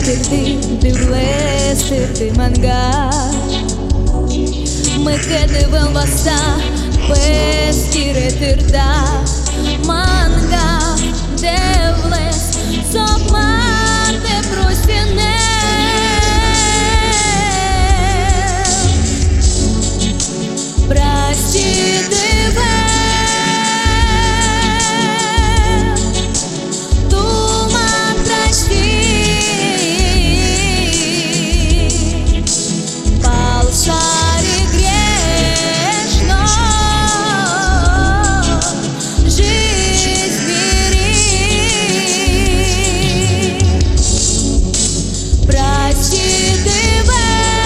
тирди, дивлес, тирди мангар. Ми кедивел васа, без тире тирда, манга, девлес, сопмате просіне. Прости, диве, туман прости, пал шаре грешно, жизнь мири. Прости, диве,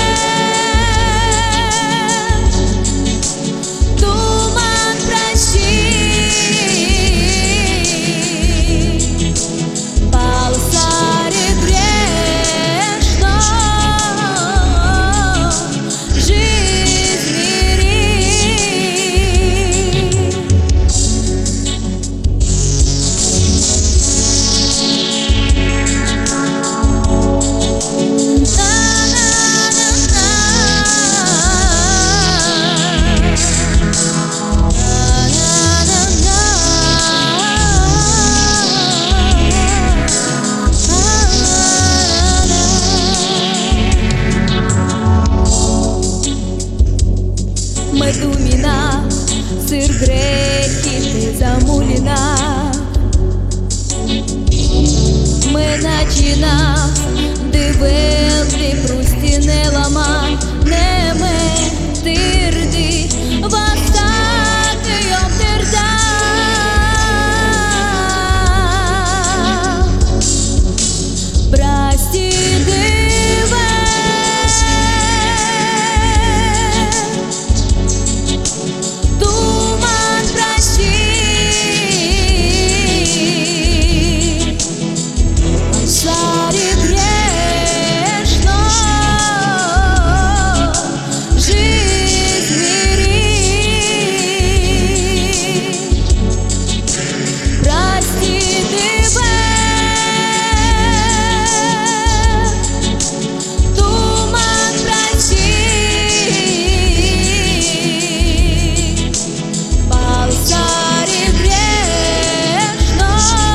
медумина, сир грехи ти замуліна. Ми начина, дивел ти простіне ламан, не ми тирди, вастати йом тирда. Прости, диве, туман прости, шаре грешно, жизнь мири. Прости, диве, туман прости, пал шаре грешно,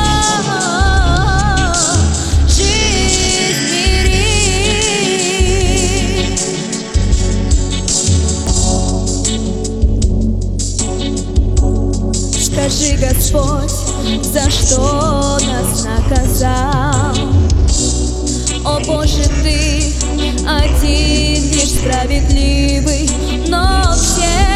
жизнь мири. Скажи, Господь, за что нас наказал? О Боже, Ты один лишь справедливый, но все